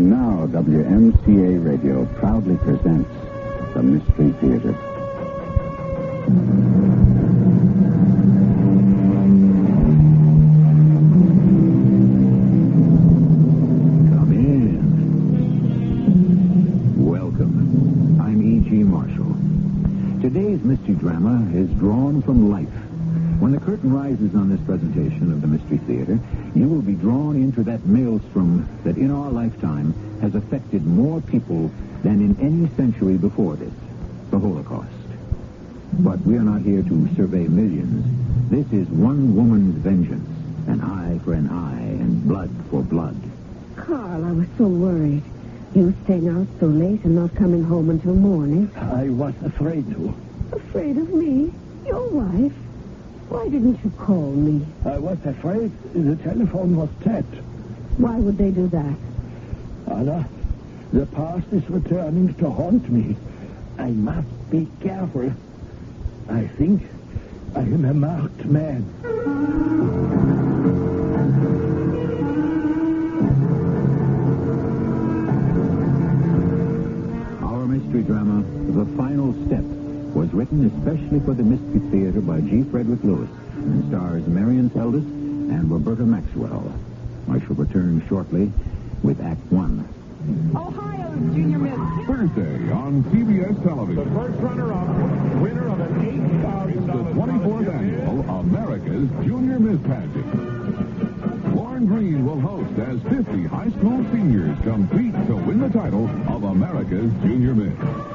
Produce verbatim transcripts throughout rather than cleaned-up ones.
And now, W M C A Radio proudly presents The Mystery Theater. Come in. Welcome. I'm E G. Marshall. Today's mystery drama is drawn from life. When the curtain rises on this presentation of the Mystery Theater, you will be drawn into that maelstrom that in our lifetime has affected more people than in any century before this, the Holocaust. But we are not here to survey millions. This is one woman's vengeance, an eye for an eye and blood for blood. Carl, I was so worried. You staying out so late and not coming home until morning. I was afraid to. Afraid of me? Your wife? Why didn't you call me? I was afraid the telephone was tapped. Why would they do that? Anna, the past is returning to haunt me. I must be careful. I think I am a marked man. Our mystery drama, The Final Step, was written especially for the Mystery Theater by G. Frederick Lewis and stars Marion Seldes and Roberta Maxwell. I shall return shortly with Act One. Ohio's Junior Miss. Thursday on C B S television. The first runner-up, winner of an eight thousand dollars... It's the twenty-fourth annual America's Junior Miss Pageant. Lauren Green will host as fifty high school seniors compete to win the title of America's Junior Miss.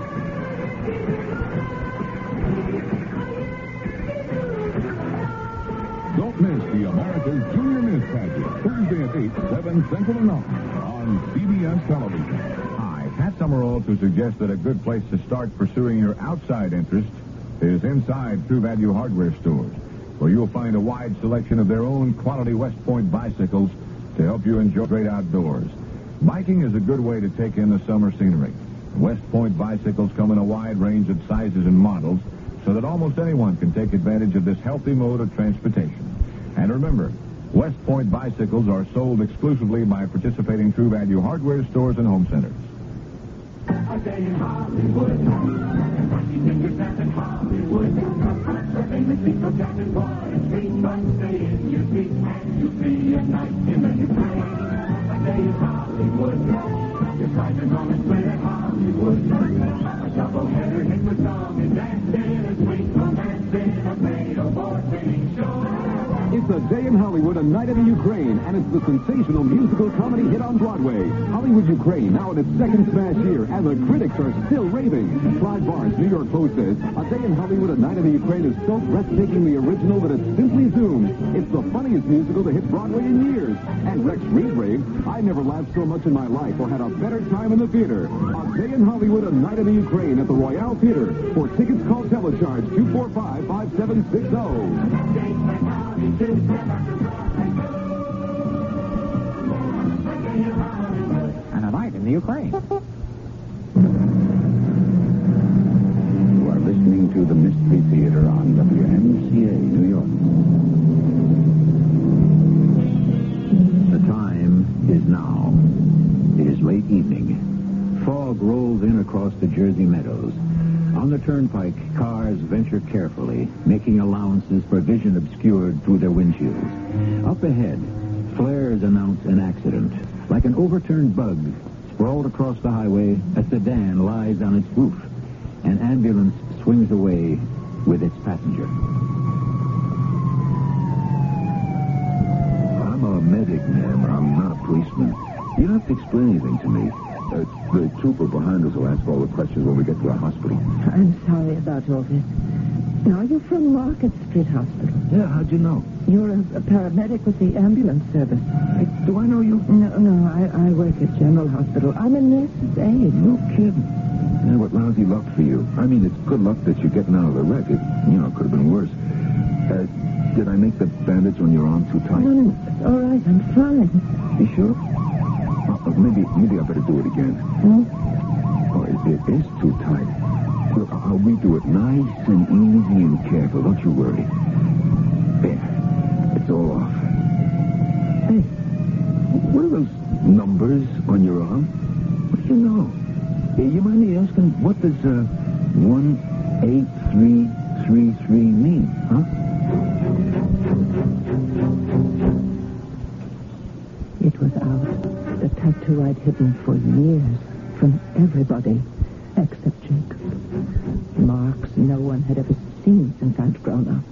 Don't miss the America's Junior Miss Pageant, Thursday at eight, seven Central and nine on C B S television. Hi, Pat Summerall to suggest that a good place to start pursuing your outside interest is inside True Value hardware stores, where you'll find a wide selection of their own quality West Point bicycles to help you enjoy great outdoors. Biking is a good way to take in the summer scenery. West Point bicycles come in a wide range of sizes and models, so that almost anyone can take advantage of this healthy mode of transportation. And remember, West Point bicycles are sold exclusively by participating True Value hardware stores and home centers. A day in Hollywood. Rusty fingers snap in Hollywood. The famous people Jack and Boy Street. One day in your seat and you see a night in the Ukraine. A day in Hollywood. Your prices on a split at Hollywood. A double-header hit with song and dance in a sweet romance in a made award-winning show. It's A Day in Hollywood, A Night in the Ukraine, and it's the sensational musical comedy hit on Broadway. Hollywood Ukraine, now in its second smash year, and the critics are still raving. Clive Barnes, New York Post says, A Day in Hollywood, A Night in the Ukraine is so breathtakingly original that it's simply zoomed. It's the funniest musical to hit Broadway in years. And Rex Reed raved, I never laughed so much in my life or had a better time in the theater. A Day in Hollywood, A Night in the Ukraine at the Royale Theater. For tickets, call Telecharge two four five, five seven six zero. And a night in the Ukraine. You are listening to the Mystery Theater on W M C A, New York. The time is now. It is late evening. Fog rolls in across the Jersey meadows. On the turnpike, cars venture carefully, making allowances for vision obscured through their windshields. Up ahead, flares announce an accident. Like an overturned bug, sprawled across the highway, a sedan lies on its roof. An ambulance swings away with its passenger. I'm a medic, ma'am. I'm not a policeman. You don't have to explain anything to me. Uh, the trooper behind us will ask all the questions when we get to the hospital. I'm sorry about all this. Are you from Market Street Hospital? Yeah, how'd you know? You're a, a paramedic with the ambulance service. Hey, do I know you? No, no, I, I work at General Hospital. I'm a nurse's aide. No kidding. Yeah, what lousy luck for you. I mean, it's good luck that you're getting out of the wreck. It, you know, could have been worse. Uh, did I make the bandage on your arm too tight? No, no, it's all right. I'm fine. You sure? Uh, maybe, maybe I better do it again. Hmm? Oh, it, it is too tight. Look, I'll redo it nice and easy and careful. Don't you worry. There. It's all off. Hey, what are those numbers on your arm? do you know? Uh, you mind me asking, what does uh, one eight three three three mean, huh? It was out. The tattoo I'd hidden for years from everybody except Jacob. Marks no one had ever seen since I'd grown up.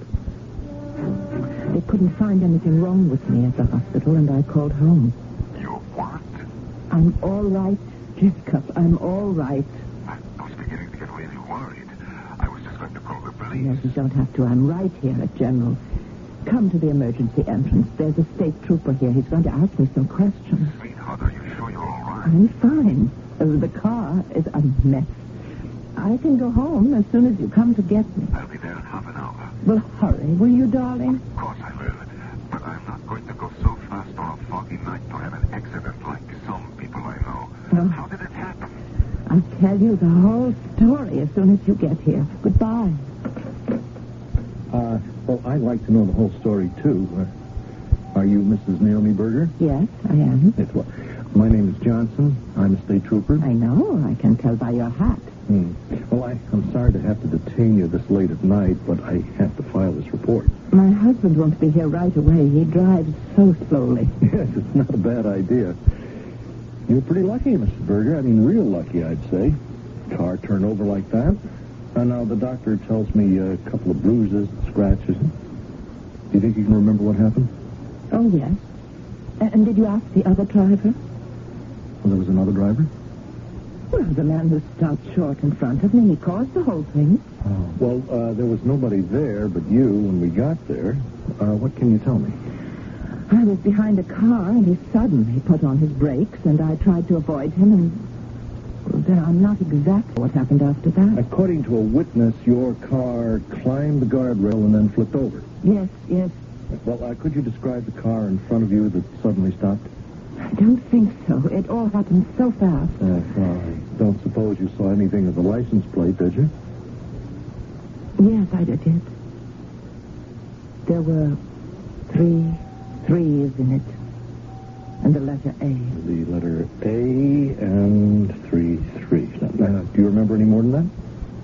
They couldn't find anything wrong with me at the hospital, and I called home. You what? I'm all right, Jacob. I'm all right. I, I was beginning to get really worried. I was just going to call the police. No, you don't have to. I'm right here at General. Come to the emergency entrance. There's a state trooper here. He's going to ask me some questions. Sweetheart, are you sure you're all right? I'm fine. Uh, the car is a mess. I can go home as soon as you come to get me. I'll be there in half an hour. Well, hurry, will you, darling? Of course I will. But I'm not going to go so fast on a foggy night to have an accident like some people I know. No. How did it happen? I'll tell you the whole story as soon as you get here. Goodbye. Uh, well, I'd like to know the whole story, too. Uh, are you Missus Naomi Berger? Yes, I am. It's what? My name is Johnson. I'm a state trooper. I know. I can tell by your hat. Hmm. Well, I, I'm sorry to have to detain you this late at night, but I have to file this report. My husband won't be here right away. He drives so slowly. Yes, it's not a bad idea. You're pretty lucky, Missus Berger. I mean, real lucky, I'd say. Car turned over like that. And now the doctor tells me a couple of bruises, scratches. Do you think you can remember what happened? Oh, yes. A- And did you ask the other driver? Well, there was another driver? Well, the man who stopped short in front of me. He caused the whole thing. Oh. Well, uh, there was nobody there but you when we got there. Uh, what can you tell me? I was behind a car, and he suddenly put on his brakes, and I tried to avoid him, and well, then I'm not exactly what happened after that. According to a witness, your car climbed the guardrail and then flipped over. Yes, yes. Well, uh, could you describe the car in front of you that suddenly stopped? I don't think so. It all happened so fast. Uh, well, I don't suppose you saw anything of the license plate, did you? Yes, I did. There were three threes in it, and the letter A. The letter A and three threes. Now, uh, do you remember any more than that?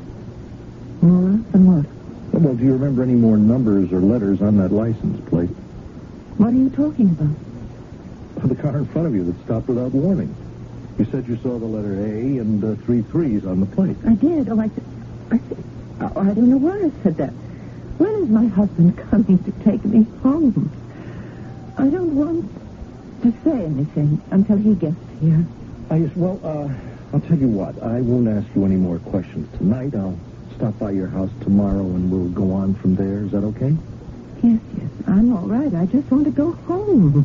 More than what? Well, do you remember any more numbers or letters on that license plate? What are you talking about? The car in front of you that stopped without warning. You said you saw the letter A and uh, three threes on the plate. I did. Oh, I said... I said... Oh, I don't know why I said that. When is my husband coming to take me home? I don't want to say anything until he gets here. I guess, well, uh, I'll tell you what. I won't ask you any more questions tonight. I'll stop by your house tomorrow and we'll go on from there. Is that okay? Yes, yes. I'm all right. I just want to go home.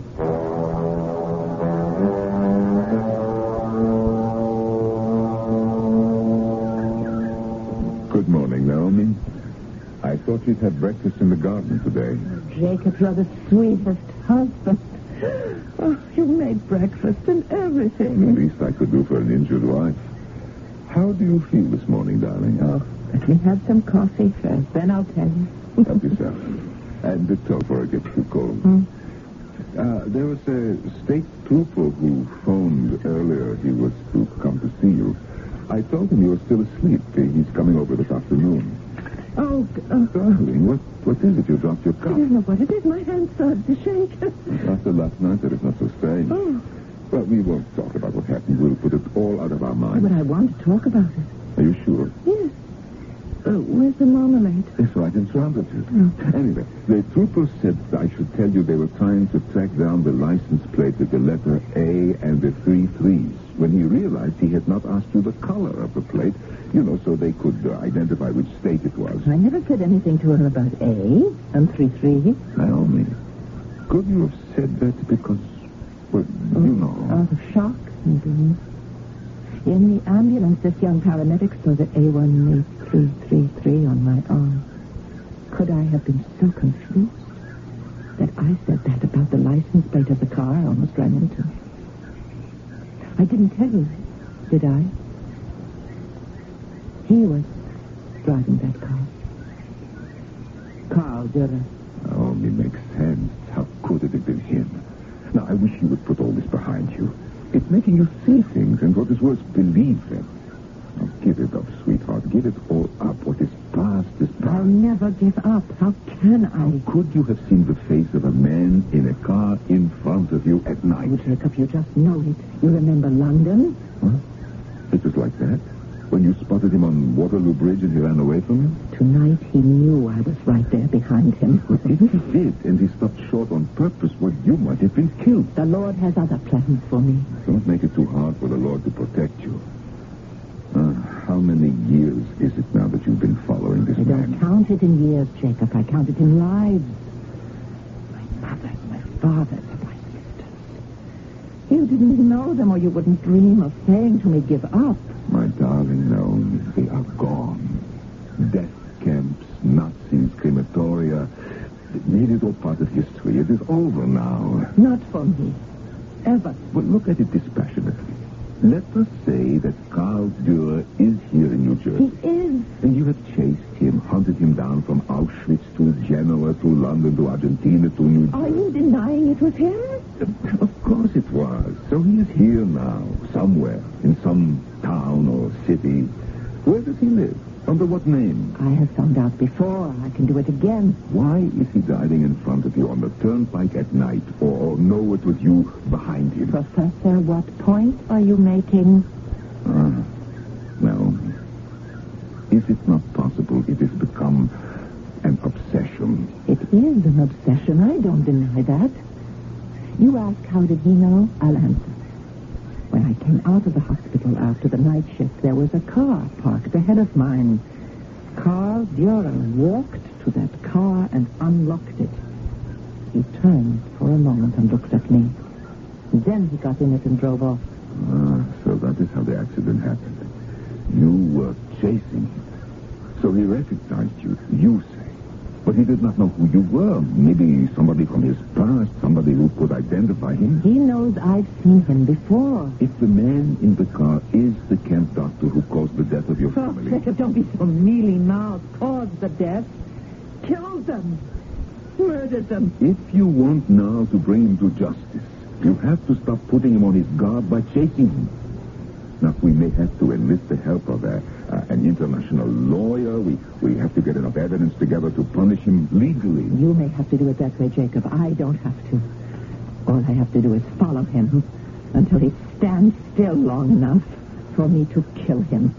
Good morning, Naomi. I thought you'd have breakfast in the garden today. Jacob, you're the sweetest husband. Oh, you made breakfast and everything. The least I could do for an injured wife. How do you feel this morning, darling? Oh, let me have some coffee first, then I'll tell you. Help yourself. And the tell before it gets too cold. Hmm? Uh, there was a state trooper who phoned earlier. He was to come to see you. I told him you were still asleep. He's coming over this afternoon. Oh, uh, Darling, what, what is it? You dropped your I cup. don't know what it is. My hand started to shake. After last night, that is not so strange. Oh. Well, we won't talk about what happened. We'll put it all out of our minds. But I want to talk about it. Are you sure? Yes. Uh, where's the marmalade? It's right in front of you. Oh. Anyway, the trooper said I should tell you they were trying to track down the license plate with the letter A and the three threes. When he realized he had not asked you the color of the plate, you know, so they could uh, identify which state it was. I never said anything to her about A and three three. Naomi, could you have said that because, well, Oh, you know. Out of shock, maybe. In the ambulance, this young paramedic saw the A one eight three three three on my arm. Could I have been so confused that I said that about the license plate of the car I almost ran into? I didn't tell you, did I? He was driving that car. Carl Dürrer. Naomi makes sense. How could it have been him? Now, I wish you would put all this behind you. It's making you see things, and what is worse, believe them. Now, give it up, sweetheart. Give it all up. What is past is past. I'll never give up. How can I? How could you have seen the face of a man in a car in front of you at night? Oh, Jacob, you just know it. You remember London? Huh? It was like that? When you spotted him on Waterloo Bridge and he ran away from you? Tonight he knew I was right there behind him. But if he did, and he stopped short on purpose, well, you might have been killed. The Lord has other plans for me. Don't make it too hard for the Lord to protect you. Uh, how many years is it now that you've been following this I man? don't count it in years, Jacob. I count it in lives. My mother, my father, my sisters. You didn't know them, or you wouldn't dream of saying to me, give up. My darling, no, they are gone. Death camps, Nazis, crematoria. It is all part of history. It is over now. Not for me. Ever. But look at it dispassionately. Let us say that Karl Dürer is here in New Jersey. He is. And you have chased him, hunted him down from Auschwitz to Genoa to London to Argentina to New Jersey. Are you denying it was him? Of course it was. So he is here now, somewhere, in some town or city. Where does he live? Under what name? I have found out before. I can do it again. Why is he riding in front of you on the turnpike at night, or know it was you behind him? Professor, what point are you making? Ah, well, is it not possible it has become an obsession? It is an obsession. I don't deny that. You ask how did he know? I'll answer. When I came out of the hospital after the night shift, there was a car parked ahead of mine. Karl Dürer walked to that car and unlocked it. He turned for a moment and looked at me. Then he got in it and drove off. Ah, so that is how the accident happened. You were chasing him. So he recognized you, you say. But he did not know who you were. Maybe somebody from his past, somebody who could identify him. He knows I've seen him before. If the man in the car is the camp doctor who caused the death of your Oh, family... Jacob, don't be so mealy-mouthed. Caused the death. Killed them. Murdered them. If you want now to bring him to justice, you have to stop putting him on his guard by chasing him. Now, we may have to enlist the help of a, uh, an international lawyer. We, we have to get enough evidence together to punish him legally. You may have to do it that way, Jacob. I don't have to. All I have to do is follow him until he stands still long enough for me to kill him.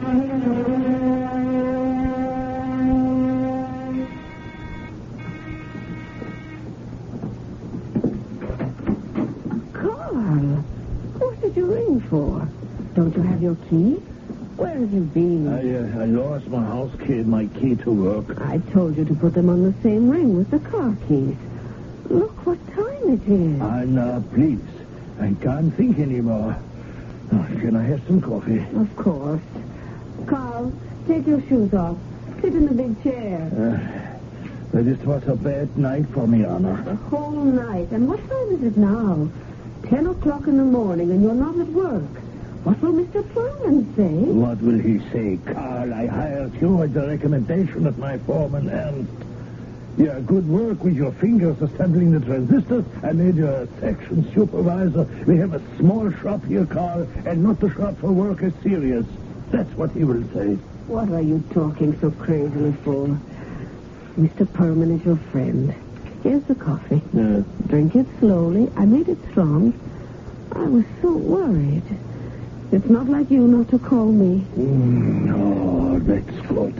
Carl, what did you ring for? Don't you have your key? Where have you been? I, uh, I lost my house key and my key to work. I told you to put them on the same ring with the car keys. Look what time it is. Anna, please. I can't think anymore. Oh, can I have some coffee? Of course. Carl, take your shoes off. Sit in the big chair. Uh, this was a bad night for me, Anna. The whole night. And what time is it now? Ten o'clock in the morning and you're not at work. What will Mister Furman say? What will he say? Carl, I hired you at the recommendation of my foreman, Ernst. Yeah, good work with your fingers assembling the transistors. I made you a section supervisor. We have a small shop here, Carl, and not the shop for work is serious. That's what he will say. What are you talking so crazily for? Mister Perman is your friend. Here's the coffee. Uh, Drink it slowly. I made it strong. I was so worried. It's not like you not to call me. mm, oh, that's good.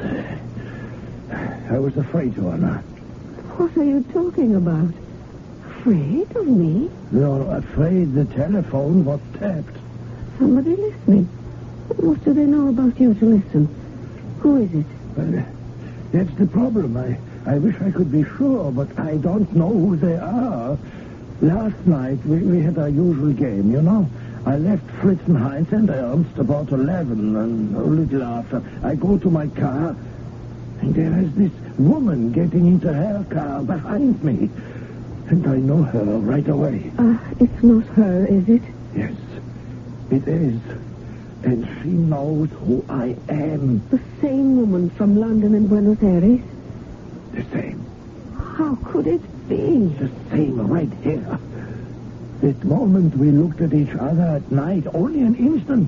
I was afraid to, Anna. What are you talking about? Afraid of me? No, afraid the telephone was tapped. Somebody listening. What do they know about you to listen? Who is it? Well, that's the problem. I, I wish I could be sure, but I don't know who they are. Last night, we, we had our usual game, you know. I left Fritz and Heinz and Ernst about eleven, and a little after. I go to my car, and there is this woman getting into her car behind me. And I know her right away. Ah, uh, it's not her, is it? Yes, it is. And she knows who I am. The same woman from London and Buenos Aires? The same. How could it be? The same right here. That moment we looked at each other at night, only an instant.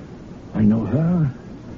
I know her.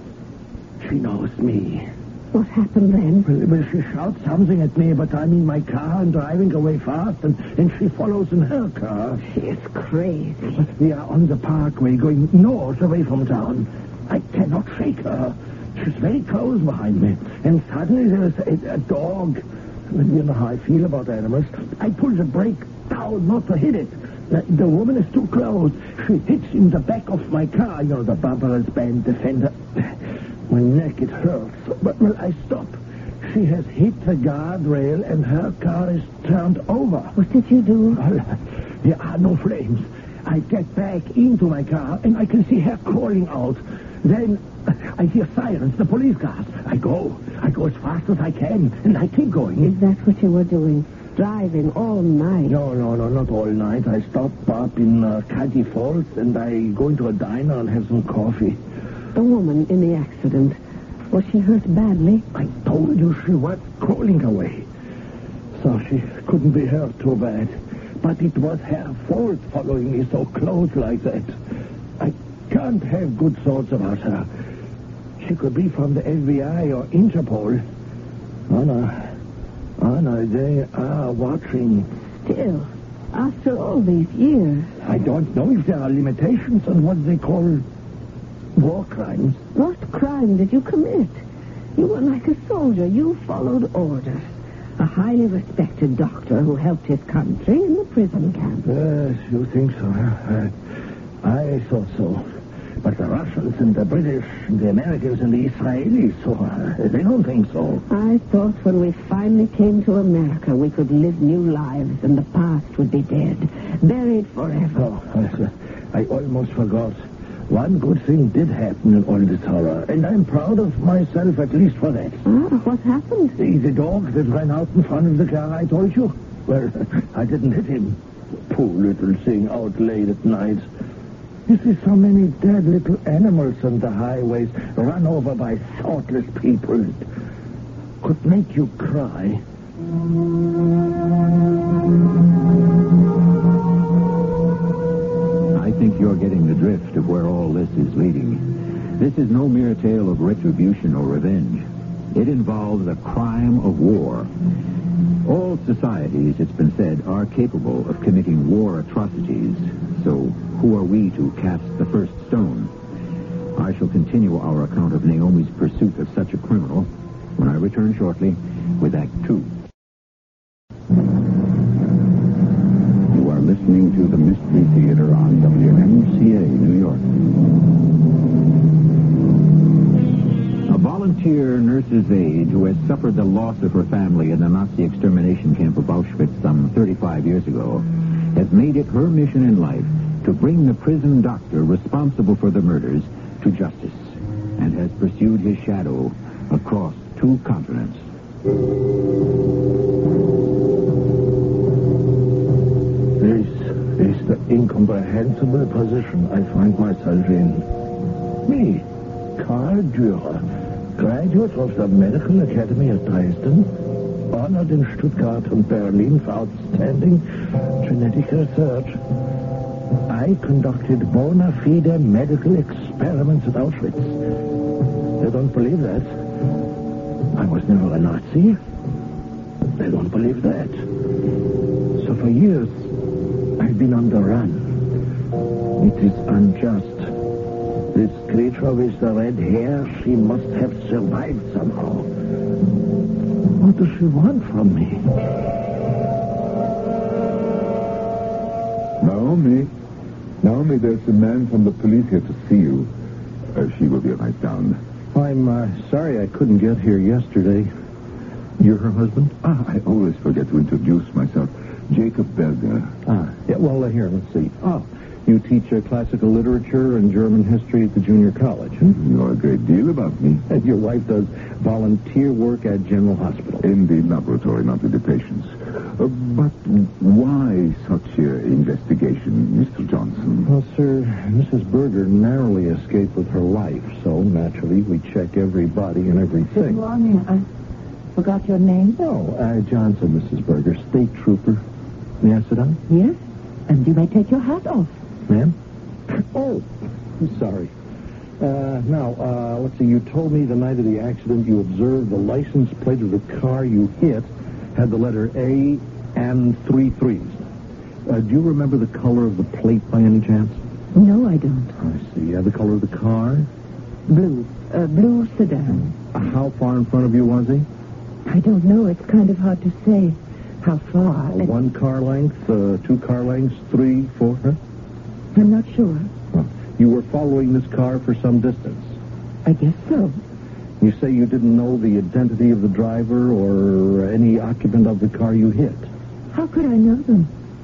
She knows me. What happened then? Well, well, she shouts something at me, but I'm in my car and driving away fast, and, and she follows in her car. She is crazy. We are on the parkway going north away from town. I cannot shake her. She's very close behind me. And suddenly there's a, a dog. You know how I feel about animals. I pull the brake down not to hit it. The, the woman is too close. She hits in the back of my car. You know, the bumper is bent, the fender. My neck, it hurts. But, well, I stop. She has hit the guardrail and her car is turned over. What did you do? Well, there are no flames. I get back into my car and I can see her crawling out. Then I hear sirens, the police cars. I go. I go as fast as I can and I keep going. Is that what you were doing? Driving all night? No, no, no, not all night. I stop up in uh, Caddy Falls and I go into a diner and have some coffee. The woman in the accident, was she hurt badly? I told you she was crawling away. So she couldn't be hurt too bad. But it was her fault following me so close like that. I can't have good thoughts about her. She could be from the F B I or Interpol. Anna, Anna, they are watching. Still, after all these years. I don't know if there are limitations on what they call war crimes. What crime did you commit? You were like a soldier. You followed orders. A highly respected doctor who helped his country in the prison camp. Yes, you think so. Uh, I thought so. But the Russians and the British and the Americans and the Israelis, so uh, they don't think so. I thought when we finally came to America, we could live new lives and the past would be dead, buried forever. Oh, I, I almost forgot. One good thing did happen in all this horror, and I'm proud of myself at least for that. Ah, what happened? The, the dog that ran out in front of the car I told you. Well, I didn't hit him. Poor little thing out late at night. You see so many dead little animals on the highways run over by thoughtless people. It could make you cry. I think you're getting the drift of where all this is leading. This is no mere tale of retribution or revenge. It involves a crime of war. All societies, it's been said, are capable of committing war atrocities. So who are we to cast the first stone? I shall continue our account of Naomi's pursuit of such a criminal when I return shortly with Act Two. You are listening to the Mystery Theater on W M C A, New York. A volunteer nurse's aide who has suffered the loss of her family in the Nazi extermination camp of Auschwitz some thirty-five years ago has made it her mission in life to bring the prison doctor responsible for the murders to justice and has pursued his shadow across two continents. This is the incomprehensible position I find myself in. Me, Karl Dürer, graduate of the Medical Academy at Dresden, honored in Stuttgart and Berlin for outstanding genetic research. I conducted bona fide medical experiments at Auschwitz. They don't believe that. I was never a Nazi. They don't believe that. So for years, I've been on the run. It is unjust. This creature with the red hair, she must have survived somehow. What does she want from me? Naomi. Naomi, there's a man from the police here to see you. Uh, she will be right down. I'm uh, sorry I couldn't get here yesterday. You're her husband? Ah, I always forget to introduce myself. Jacob Berger. Ah, yeah, well, uh, here, let's see. Oh, you teach uh, classical literature and German history at the junior college. Hmm? You know a great deal about me. And your wife does volunteer work at General Hospital. In the laboratory, not with the patients. Uh, but why such uh, investigation, Mister Johnson? Well, sir, Missus Berger narrowly escaped with her life, so naturally we check every body and everything. Good morning. I forgot your name? No, uh, Johnson, Missus Berger, state trooper. May I sit down? Yes. And you may take your hat off. Ma'am? Oh, I'm sorry. Uh, now, uh, let's see, you told me the night of the accident you observed the license plate of the car you hit had the letter A and three threes. Uh, do you remember the color of the plate by any chance? No, I don't. I see. Uh, the color of the car? Blue. A blue sedan. Uh, how far in front of you was he? I don't know. It's kind of hard to say how far. Uh, one car length, uh, two car lengths, three, four? Huh? I'm not sure. Well, you were following this car for some distance. I guess so. You say you didn't know the identity of the driver or any occupant of the car you hit. How could I know them?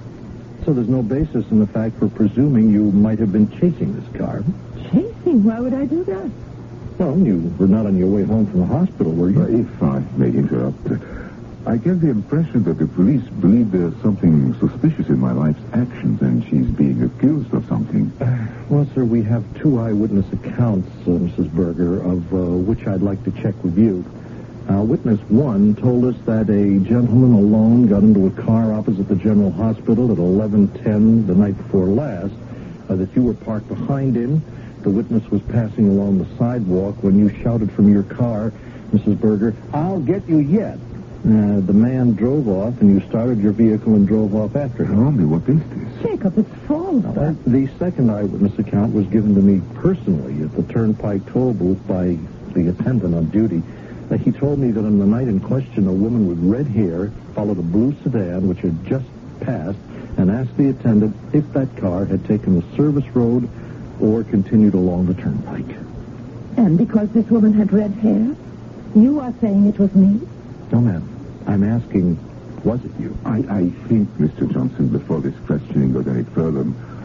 So there's no basis in the fact for presuming you might have been chasing this car. Chasing? Why would I do that? Well, you were not on your way home from the hospital, were you? Uh, if I may interrupt, uh, I get the impression that the police believe there's something suspicious in my wife's actions and she's being accused of something. Uh, well, sir, we have two eyewitness accounts, uh, Missus Berger, of uh, which I'd like to check with you. Uh, witness one told us that a gentleman alone got into a car opposite the General Hospital at eleven ten the night before last, uh, that you were parked behind him. The witness was passing along the sidewalk when you shouted from your car, Missus Berger, "I'll get you yet." Uh, the man drove off, and you started your vehicle and drove off after him. Tell me, what is this? Jacob, it's false. Now, that, the second eyewitness account was given to me personally at the Turnpike toll booth by the attendant on duty. Uh, he told me that on the night in question, a woman with red hair followed a blue sedan which had just passed and asked the attendant if that car had taken the service road or continued along the Turnpike. And because this woman had red hair, you are saying it was me? No, ma'am. I'm asking, was it you? I, I think, Mister Johnson, before this questioning goes any further,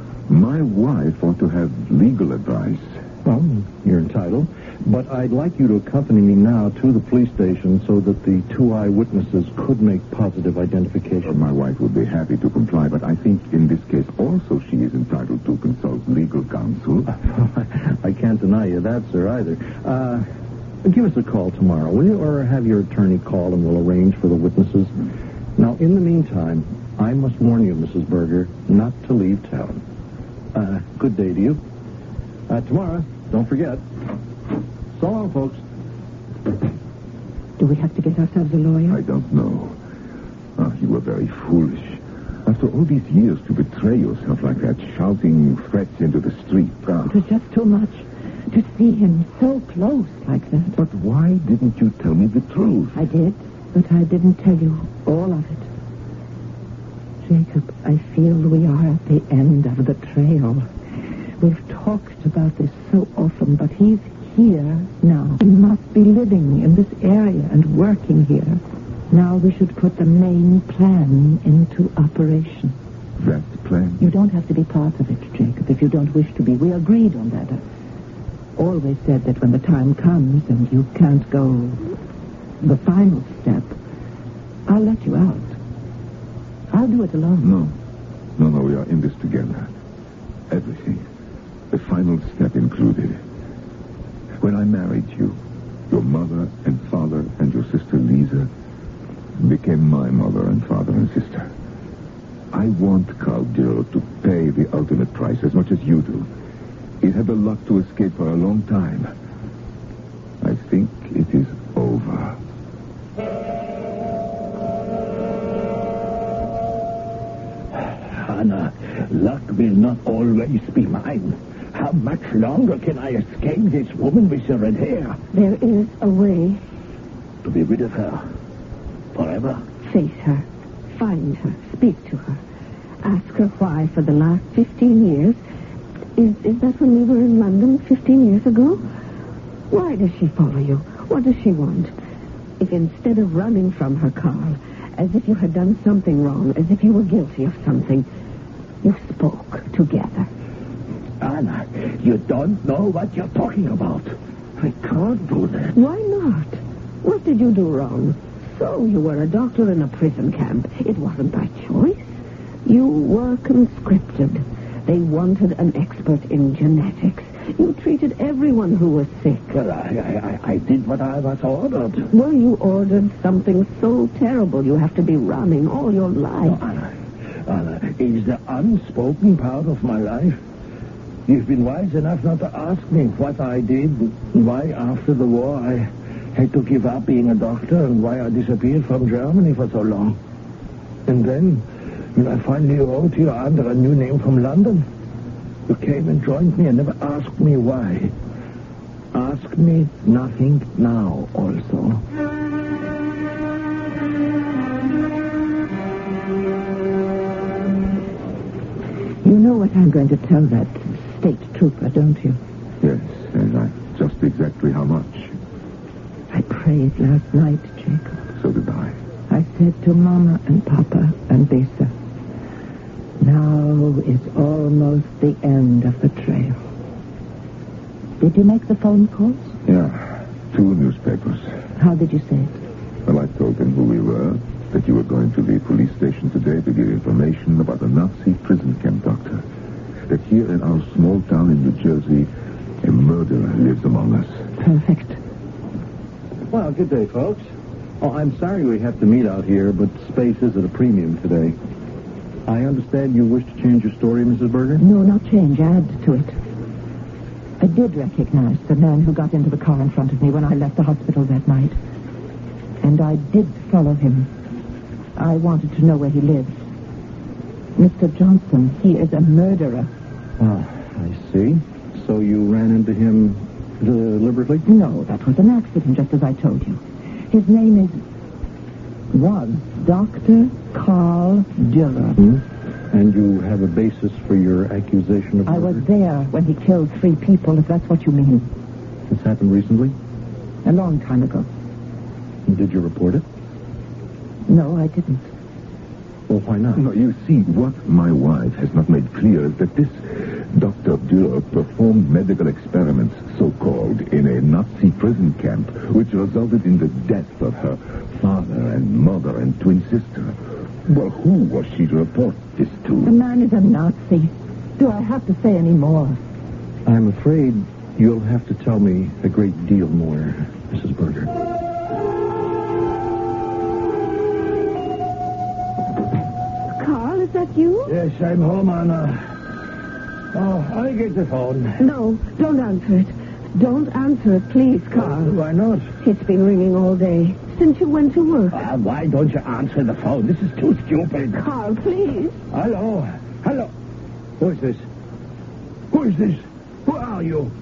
my wife ought to have legal advice. Well, you're entitled. But I'd like you to accompany me now to the police station so that the two eyewitnesses could make positive identification. Well, my wife would be happy to comply, but I think in this case also she is entitled to consult legal counsel. I can't deny you that, sir, either. Uh, give us a call tomorrow, will you? Or have your attorney call and we'll arrange for the witnesses. Now, in the meantime, I must warn you, Missus Berger, not to leave town. Uh, good day to you. Uh, tomorrow, don't forget. So long, folks. Do we have to get ourselves a lawyer? I don't know. Oh, you were very foolish. After all these years to betray yourself like that, shouting threats into the street. Oh. It was just too much to see him so close like that. But why didn't you tell me the truth? I did, but I didn't tell you all of it. Jacob, I feel we are at the end of the trail. We've talked about this so often, but he's here now. He must be living in this area and working here. Now we should put the main plan into operation. That plan? You don't have to be part of it, Jacob, if you don't wish to be. We agreed on that. I always said that when the time comes and you can't go the final step, I'll let you out. I'll do it alone. No. No, no, we are in this together. Everything. The final step included. When I married you, your mother and father and your sister Lisa became my mother and father and sister. I want Carl Giro to pay the ultimate price as much as you do. He's had the luck to escape for a long time. I think it is over. Anna, luck will not always be mine. How much longer can I escape this woman with the red hair? There is a way. To be rid of her. Forever. Face her. Find her. Speak to her. Ask her why for the last fifteen years. Is, is that when we were in London fifteen years ago? Why does she follow you? What does she want? If instead of running from her, Carl, as if you had done something wrong, as if you were guilty of something, you spoke together. Anna, you don't know what you're talking about. I can't do that. Why not? What did you do wrong? So you were a doctor in a prison camp. It wasn't by choice. You were conscripted. They wanted an expert in genetics. You treated everyone who was sick. Well, I, I, I did what I was ordered. Well, you ordered something so terrible you have to be running all your life. No, Anna, Anna, is the unspoken part of my life. You've been wise enough not to ask me what I did, why after the war I had to give up being a doctor, and why I disappeared from Germany for so long. And then, when I finally wrote you under a new name from London, you came and joined me and never asked me why. Ask me nothing now, also. You know what I'm going to tell that state trooper, don't you? Yes, and I, just exactly how much? I prayed last night, Jacob. So did I. I said to Mama and Papa and Besa, now is almost the end of the trail. Did you make the phone calls? Yeah, two newspapers. How did you say it? Well, I told them who we were, that you were going to the police station today to give information about a Nazi prison camp doctor. That here in our small town in New Jersey, a murderer lives among us. Perfect. Well, good day, folks. Oh, I'm sorry we have to meet out here, but space is at a premium today. I understand you wish to change your story, Missus Berger? No, not change. Add to it. I did recognize the man who got into the car in front of me when I left the hospital that night. And I did follow him. I wanted to know where he lives. Mister Johnson, he is a murderer. Ah, I see. So you ran into him deliberately? No, that was an accident, just as I told you. His name is... was Doctor Carl Dürer. Hmm? And you have a basis for your accusation of murder? I was there when he killed three people, if that's what you mean. This happened recently? A long time ago. And did you report it? No, I didn't. Well, why not? No, you see, what my wife has not made clear is that this Doctor Dürer performed medical experiments, so-called, in a Nazi prison camp, which resulted in the death of her father and mother and twin sister. Well, who was she to report this to? The man is a Nazi. Do I have to say any more? I'm afraid you'll have to tell me a great deal more, Missus Berger. Carl, is that you? Yes, I'm home, Anna. Oh, I'll get the phone. No, don't answer it. Don't answer it, please, Carl. Why not? It's been ringing all day, since you went to work. Uh, why don't you answer the phone? This is too stupid. Carl, please. Hello? Hello? Who is this? Who is this? Who are you?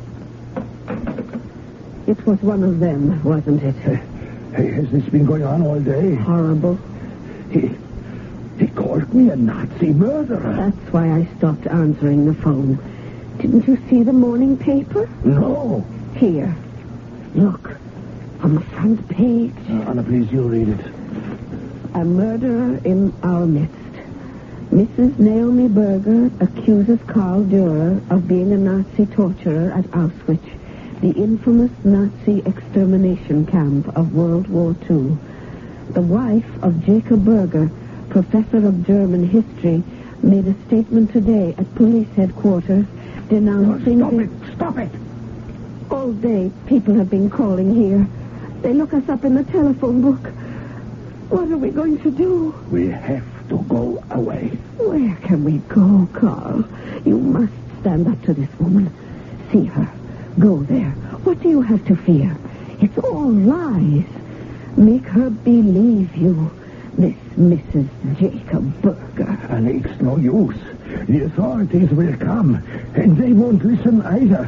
It was one of them, wasn't it? Hey, has this been going on all day? Horrible. He... He called me a Nazi murderer. That's why I stopped answering the phone. Didn't you see the morning paper? No. Here. Look. On the front page. Uh, Anna, please, you read it. A murderer in our midst. Missus Naomi Berger accuses Carl Dürer of being a Nazi torturer at Auschwitz, the infamous Nazi extermination camp of World War Two. The wife of Jacob Berger, professor of German history, made a statement today at police headquarters denouncing... Oh, stop it! Stop it! All day, people have been calling here. They look us up in the telephone book. What are we going to do? We have to go away. Where can we go, Carl? You must stand up to this woman. See her. Go there. What do you have to fear? It's all lies. Make her believe you. This Missus Jacob Berger. And it's no use. The authorities will come, and they won't listen either.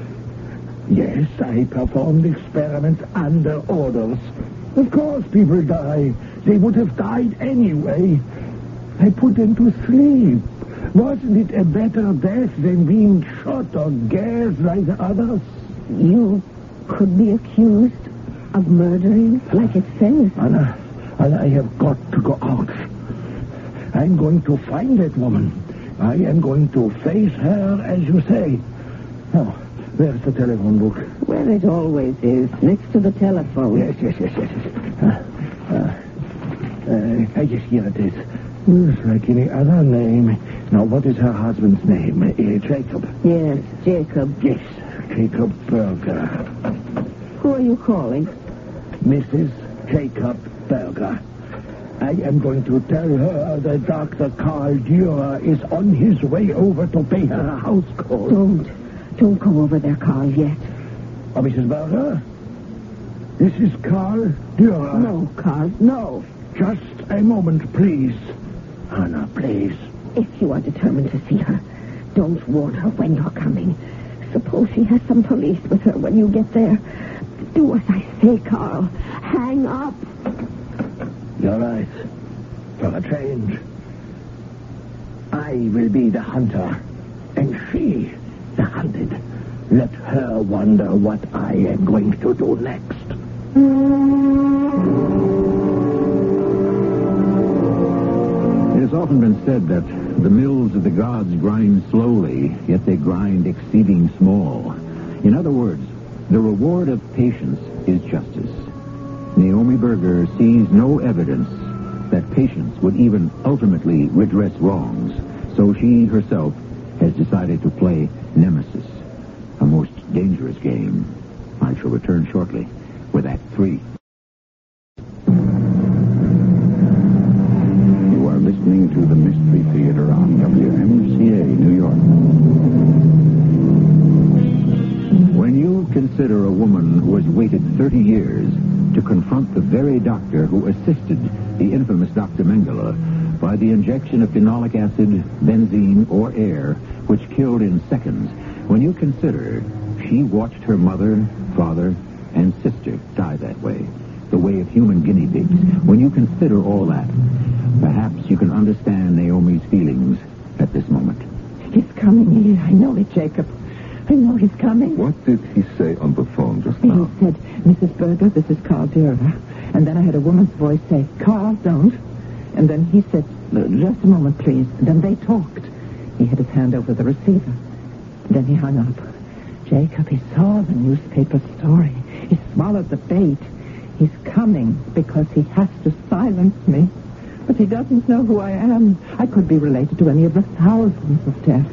Yes, I performed experiments under orders. Of course people die. They would have died anyway. I put them to sleep. Wasn't it a better death than being shot or gassed like the others? You could be accused of murdering, like it says. Anna, Anna, I have got to go out. I'm going to find that woman. I am going to face her, as you say. Oh, there's the telephone book. Where it always is, next to the telephone. Yes, yes, yes, yes. yes. Uh, uh, uh, yes, here it is. Looks like any other name. Now, what is her husband's name? Uh, Jacob. Yes, Jacob. Yes, Jacob Berger. Who are you calling? Missus Jacob Berger. I am going to tell her that Doctor Carl Dürer is on his way over to pay her a house call. Don't. Don't go over there, Carl, yet. Oh, Missus Berger? This is Carl Dürer. No, Carl, no. Just a moment, please. Anna, please. If you are determined to see her, don't warn her when you're coming. Suppose she has some police with her when you get there. Do as I say, Carl. Hang up. You're right. For a change. I will be the hunter, and she the hunted. Let her wonder what I am going to do next. It has often been said that the mills of the gods grind slowly, yet they grind exceeding small. In other words, the reward of patience is justice. Naomi Berger sees no evidence that patience would even ultimately redress wrongs, so she herself has decided to play Nemesis, a most dangerous game. I shall return shortly with Act Three. You are listening to the Mystery Theater on W M C A, New York. When you consider a woman who has waited thirty years to confront the very doctor who assisted the infamous Doctor Mengele by the injection of phenolic acid, benzene, or air, which killed in seconds, when you consider she watched her mother, father, and sister die that way, the way of human guinea pigs, when you consider all that, perhaps you can understand Naomi's feelings at this moment. He's coming here. I know it, Jacob. I know he's coming. What did he say on the phone just He now? said, Missus Berger, this is Carl Dürer. And then I heard a woman's voice say, Carl, don't. And then he said, just a moment, please. And then they talked. He had his hand over the receiver. Then he hung up. Jacob, he saw the newspaper story. He swallowed the bait. He's coming because he has to silence me. But he doesn't know who I am. I could be related to any of the thousands of deaths.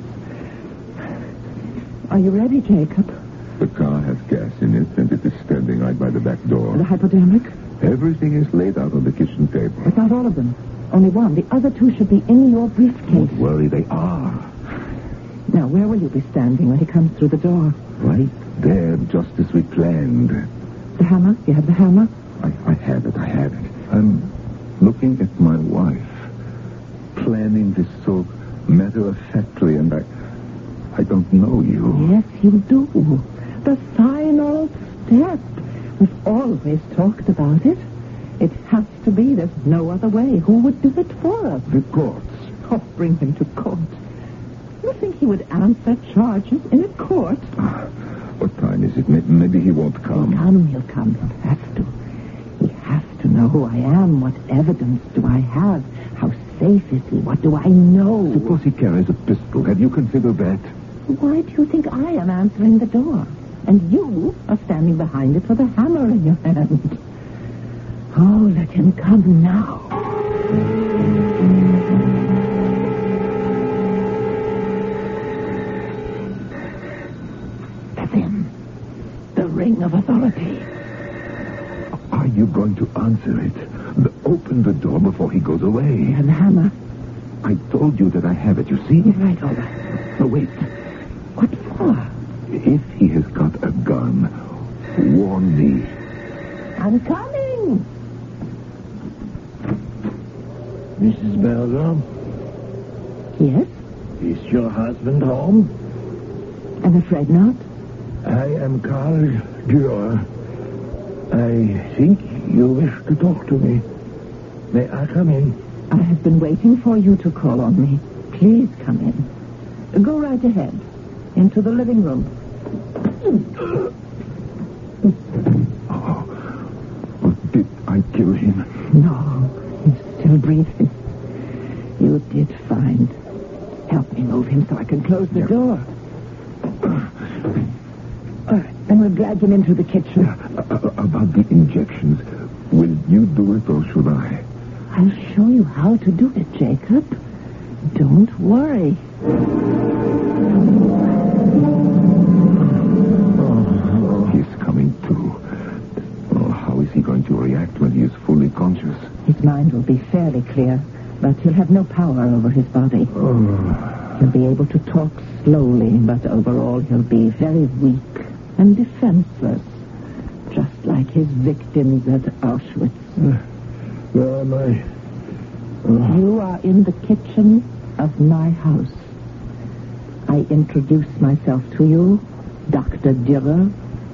Are you ready, Jacob? The car has gas in it, and it is standing right by the back door. The hypodermic? Everything is laid out on the kitchen table. But not all of them. Only one. The other two should be in your briefcase. Don't worry, they are. Now, where will you be standing when he comes through the door? Right there, just as we planned. The hammer? You have the hammer? I, I have it, I have it. I'm looking at my wife, planning this so matter-of-factly, and I... I don't know you. Yes, you do. The final step. We've always talked about it. It has to be. There's no other way. Who would do it for us? The courts. Oh, bring him to court. You think he would answer charges in a court? Ah, what time is it? Maybe he won't come. He'll come, he'll come. He'll have to. He has to know who I am. What evidence do I have? How safe is he? What do I know? Suppose he carries a pistol. Have you considered that? Why do you think I am answering the door? And you are standing behind it with a hammer in your hand. Oh, let him come now. That's him. The ring of authority. Are you going to answer it? The, open the door before he goes away. And the hammer. I told you that I have it, you see? Right, all right. No, wait. What for? If he has got a gun, warn me. I'm coming. Missus Berger, Yes? is your husband home? I'm afraid not. I am Carl Dürer. I think you wish to talk to me. May I come in? I have been waiting for you to call on me. Please come in. Go right ahead. Into the living room. Oh, did I kill him? No, he's still breathing. You did fine. Help me move him so I can close the Yeah. door. All right, then we'll drag him into the kitchen. Uh, uh, about the injections, will you do it or should I? I'll show you how to do it, Jacob. Don't worry. He's coming to. Oh, how is he going to react when he is fully conscious? His mind will be be fairly clear, but he'll have no power over his body. Oh. He'll be able to talk slowly, but overall he'll be very weak and defenseless, just like his victims at Auschwitz. Uh, where am I? Oh. You are in the kitchen of my house. I introduce myself to you, Doctor Dürer.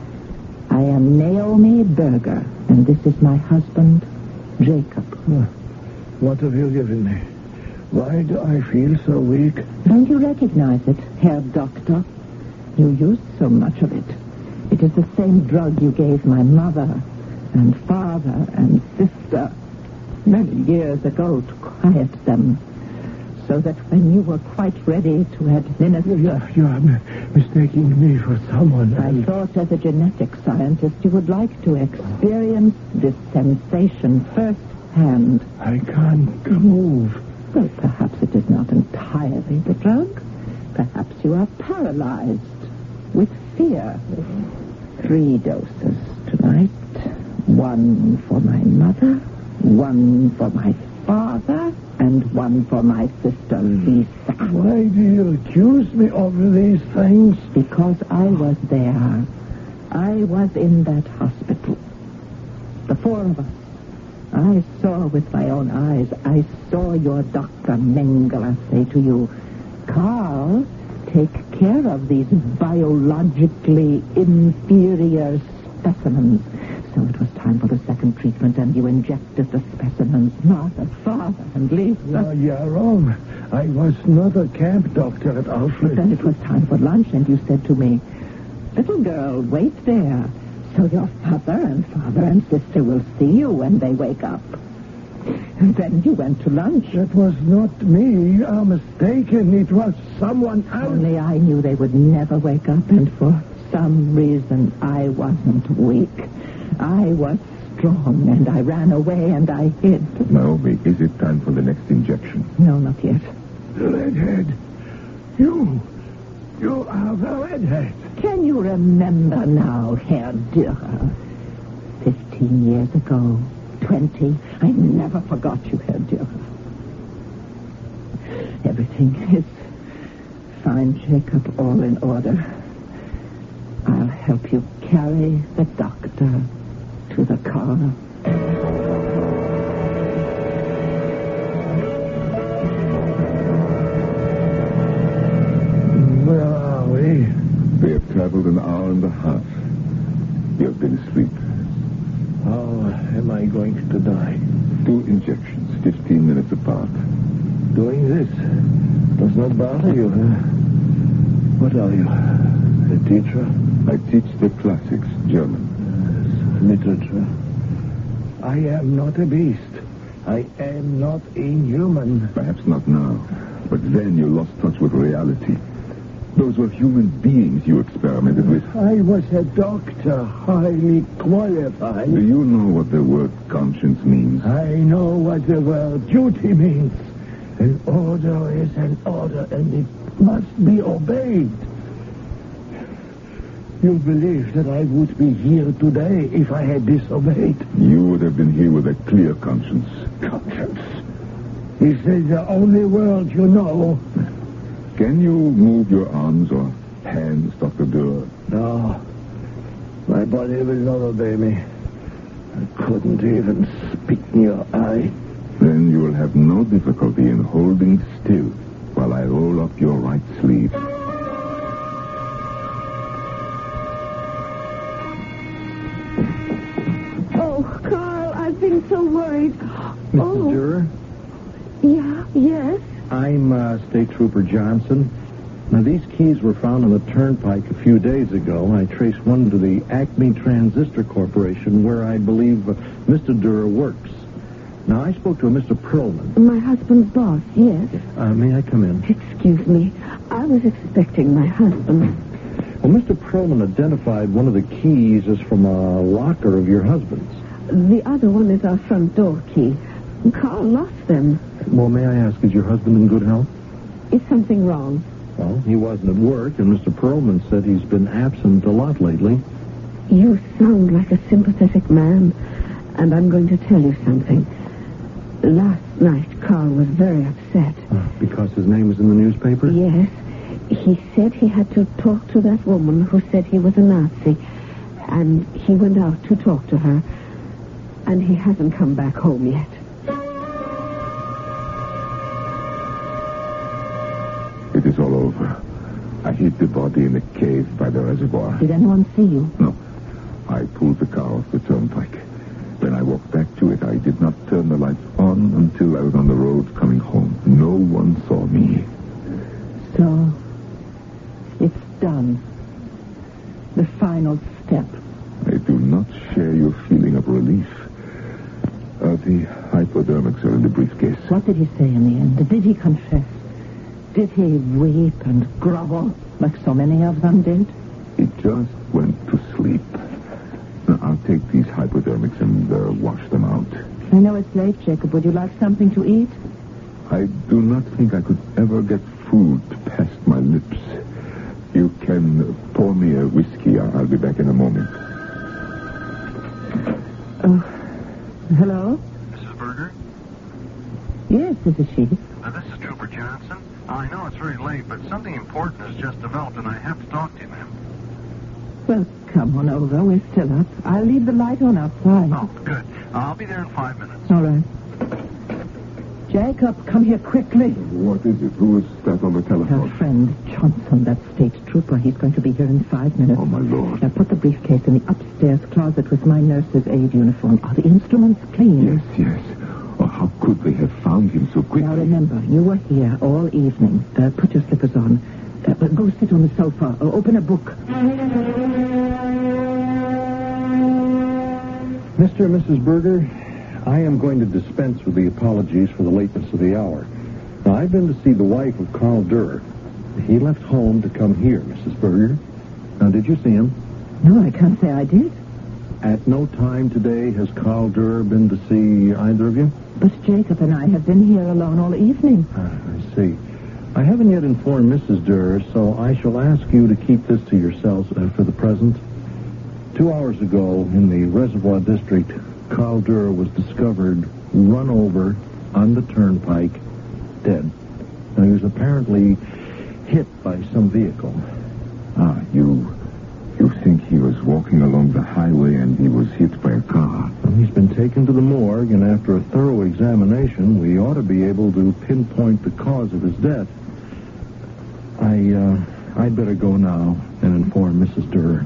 I am Naomi Berger, and this is my husband, Jacob. Uh, what have you given me? Why do I feel so weak? Don't you recognize it, Herr Doctor? You used so much of it. It is the same drug you gave my mother and father and sister many years ago to quiet them, so that when you were quite ready to administer... You, you are m- mistaking me for someone I else. thought as a genetic scientist you would like to experience this sensation firsthand. I can't move. Well, perhaps it is not entirely the drug. Perhaps you are paralyzed with fear. Three doses tonight. One for my mother, one for my father, and one for my sister Lisa. Why do you accuse me of these things? Because I was there. I was in that hospital. The four of us. I saw with my own eyes. I saw your Doctor Mengele say to you, Carl, take care of these biologically inferior specimens. So it was time for the second treatment, and you injected the specimens, mother, father, and Lisa. No, you're wrong. I was not a camp doctor at Auschwitz. Then it was time for lunch, and you said to me, little girl, wait there, so your mother and father and sister will see you when they wake up. And then you went to lunch. That was not me. You're mistaken. It was someone else. Only I knew they would never wake up, and for some reason I wasn't weak. I was strong, and I ran away, and I hid. Naomi, is it time for the next injection? No, not yet. The redhead. You. You are the redhead. Can you remember now, Herr Dürer? Fifteen years ago. Twenty. I never forgot you, Herr Dürer. Everything is fine, Jacob, all in order. I'll help you carry the doctor to the car. Where are we? We have traveled an hour and a half. You have been asleep. How am I going to die? Two injections, fifteen minutes apart. Doing this does not bother you, huh? What are you? A teacher? I teach the classics, German. Yes, literature. I am not a beast. I am not inhuman. Perhaps not now, but then you lost touch with reality. Those were human beings you experimented with. I was a doctor, highly qualified. Do you know what the word conscience means? I know what the word duty means. An order is an order, and it must be obeyed. You believe that I would be here today if I had disobeyed? You would have been here with a clear conscience. Conscience? Is this the only word you know? Can you move your arms or hands, Doctor Dürer? No. My body will not obey me. I couldn't even spit in your eye. Then you will have no difficulty in holding still while I roll up your right sleeve. Oh, Carl, I've been so worried. Missus Oh. Dürer? Yeah, yes. I'm uh, State Trooper Johnson. Now, these keys were found on the turnpike a few days ago. I traced one to the Acme Transistor Corporation, where I believe uh, Mister Dürer works. Now, I spoke to a Mister Perlman. My husband's boss, yes. Uh, may I come in? Excuse me. I was expecting my husband. Well, Mister Perlman identified one of the keys as from a locker of your husband's. The other one is our front door key. Carl lost them. Well, may I ask, is your husband in good health? Is something wrong? Well, he wasn't at work, and Mister Perlman said he's been absent a lot lately. You sound like a sympathetic man, and I'm going to tell you something. Last night, Carl was very upset. Uh, because his name was in the newspaper? Yes. He said he had to talk to that woman who said he was a Nazi. And he went out to talk to her. And he hasn't come back home yet. It is all over. I hid the body in a cave by the reservoir. Did anyone see you? No. I pulled the car off the turnpike. When I walked back to it, I did not turn the lights on until I was on the road coming home. No one saw me. So, it's done. The final step. I do not share your feeling of relief. Uh, the hypodermics are in the briefcase. What did he say in the end? Did he confess? Did he weep and grovel like so many of them did? He just went to sleep. Now, I'll take these hypodermics and uh, wash them out. I know it's late, Jacob. Would you like something to eat? I do not think I could ever get food past my lips. You can pour me a whiskey. I'll be back in a moment. Oh, hello? Missus Berger? Yes, this is she. Uh, this is Trooper Johnson. I know it's very late, but something important has just developed, and I have to talk to you, ma'am. Well, come on over. We're still up. I'll leave the light on outside. Oh, good. I'll be there in five minutes. All right. Jacob, come here quickly. What is it? Who is that on the telephone? Our friend Johnson, that state trooper. He's going to be here in five minutes. Oh, my Lord. Now, put the briefcase in the upstairs closet with my nurse's aid uniform. Are the instruments clean? Yes, yes. Oh, how could they have found him so quickly? Now, remember, you were here all evening. Uh, put your slippers on. Uh, go sit on the sofa. Or open a book. Mister and Missus Berger, I am going to dispense with the apologies for the lateness of the hour. Now, I've been to see the wife of Carl Durer. He left home to come here, Missus Berger. Now, did you see him? No, I can't say I did. At no time today has Carl Durer been to see either of you? But Jacob and I have been here alone all evening. Ah, I see. I haven't yet informed Missus Durer, so I shall ask you to keep this to yourselves uh, for the present. Two hours ago, in the Reservoir District, Carl Durer was discovered run over on the turnpike, dead. Now, he was apparently hit by some vehicle. Ah, you... You think he was walking along the highway and he was hit by a car? Well, he's been taken to the morgue, and after a thorough examination, we ought to be able to pinpoint the cause of his death. I, uh, I'd better go now and inform Missus Durer.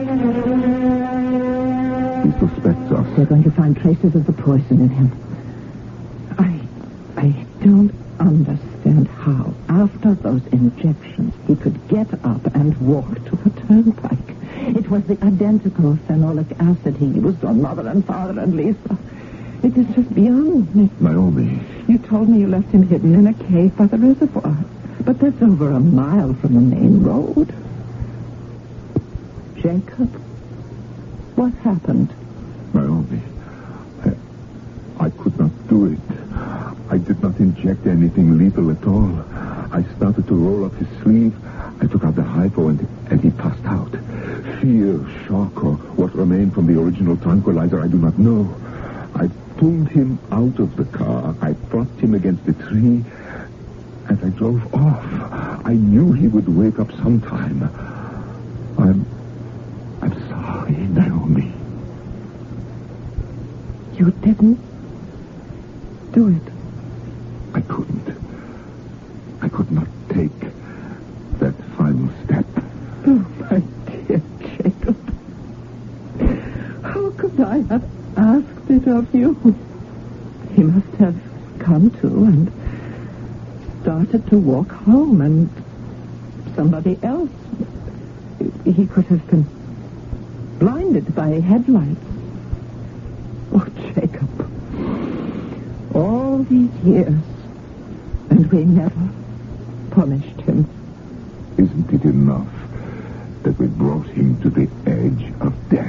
He suspects us. They're going to find traces of the poison in him. I... I don't understand how, after those injections, he could get up and walk to a turnpike. It was the identical phenolic acid he used on Mother and Father and Lisa. It is just beyond me. Naomi. You told me you left him hidden in a cave by the reservoir. But that's over a mile from the main road. Jacob, what happened? Naomi, I, I could not do it. I did not inject anything lethal at all. I started to roll up his sleeve. I took out the hypo and, and he passed out. Fear, shock, or what remained from the original tranquilizer, I do not know. I pulled him out of the car. I propped him against a tree, and I drove off. I knew he would wake up sometime. I'm... I'm sorry, Naomi. You didn't do it. I couldn't. I could not take that final step. Oh, my dear Jacob. How could I have asked it of you? He must have come to and started to walk home, and somebody else. He could have been blinded by headlights. Oh, Jacob. All these years, and we never punished him. Isn't it enough that we brought him to the edge of death?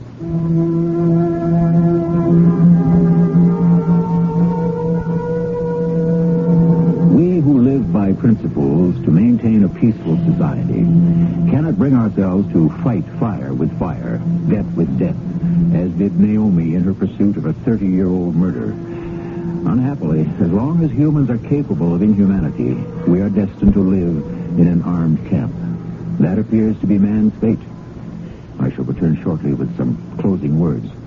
We who live by principles to maintain a peaceful society cannot bring ourselves to fight fire with fire, death with death, as did Naomi in her pursuit of a thirty-year-old murder. Unhappily, as long as humans are capable of inhumanity, we are destined to live in an armed camp. That appears to be man's fate. I shall return shortly with some closing words.